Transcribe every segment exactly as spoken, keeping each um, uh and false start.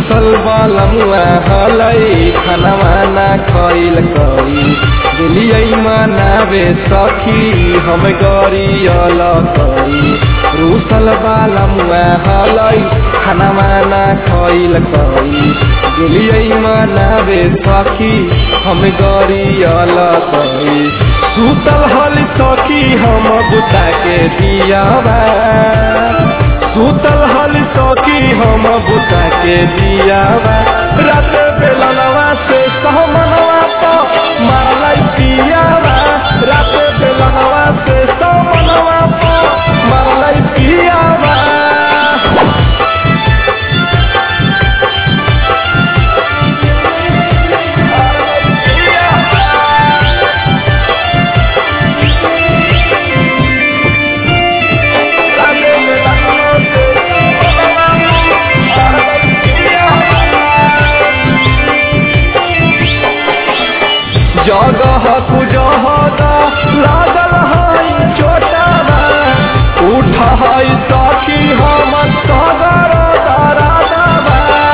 रूसल बालमुआ हलई खानवा ना खइल करी दिलियै मनावे सखी हम गरियल करी रूसल बालमुआ हलई खानवा ना खइल करी दिलियै मनावे सखी हम गरियल करी सुतल हल सखी हम बुता के दियावा सुतल हल सखी हम बुता के दियावा रात बेलनवा से सहमनवा तो मारलाई पियावा रात बेलनवा से सहमनवा तो मारलाई पियावा जगह कुजहदा लागल हई चोटावा उठ हई सखी हम सगर दरादावा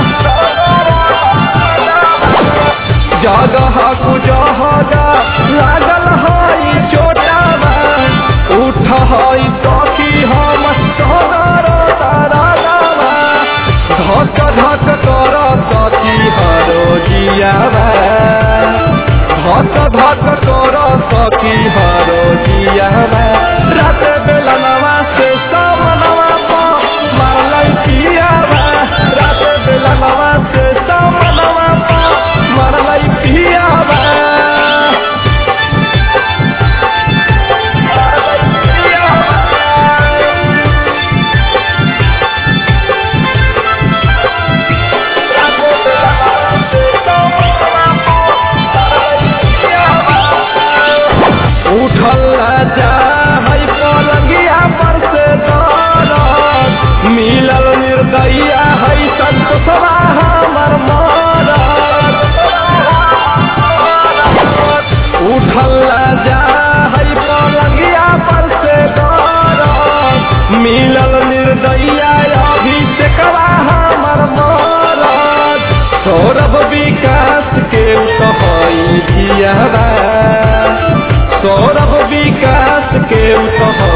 जगह कुजहदा लागल हई चोटावा उठ हई सखी हम सगर दरादावा धक धक कर सखी हरो जियावा धक धक कर सखी हरो जियावा रात बेलनवा से समनवा तो मारलाई पियावा रात बेलनवा से समनवा तो मारलाई पियावा उठल जा हई पलंगिया पर से दरद मिलल निर्दयिया हई संतोषवा हमर मरद उठल जा हई पलंगिया पर से दरद मिलल निर्दयिया अभिषेकवा हमर मरद सौरभ विकास के कहई जियावा सौरभ विकास के